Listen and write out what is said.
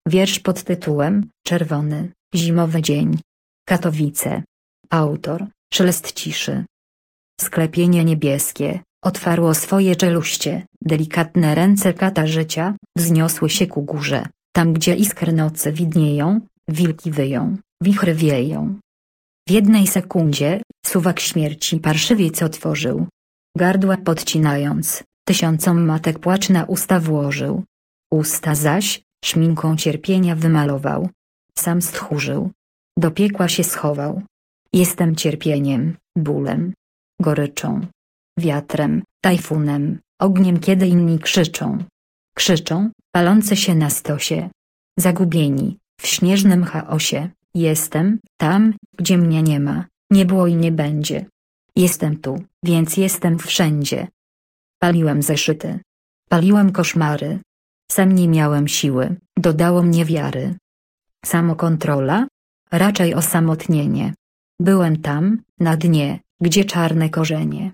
Wiersz pod tytułem Czerwony, zimowy dzień. Katowice. Autor: Szelest ciszy. Sklepienie niebieskie otwarło swoje czeluście, delikatne ręce kata życia wzniosły się ku górze, tam gdzie iskry nocy widnieją, wilki wyją, wichry wieją. W jednej sekundzie suwak śmierci parszywiec otworzył, gardła podcinając, tysiącom matek płacz na usta włożył. Usta zaś szminką cierpienia wymalował. Sam stchórzył. Do piekła się schował. Jestem cierpieniem, bólem, goryczą, wiatrem, tajfunem, ogniem, kiedy inni krzyczą. Krzyczą, palące się na stosie. Zagubieni, w śnieżnym chaosie. Jestem tam, gdzie mnie nie ma, nie było i nie będzie. Jestem tu, więc jestem wszędzie. Paliłem zeszyty. Paliłem koszmary. Sam nie miałem siły, dodało mnie wiary. Samokontrola? Raczej osamotnienie. Byłem tam, na dnie, gdzie czarne korzenie.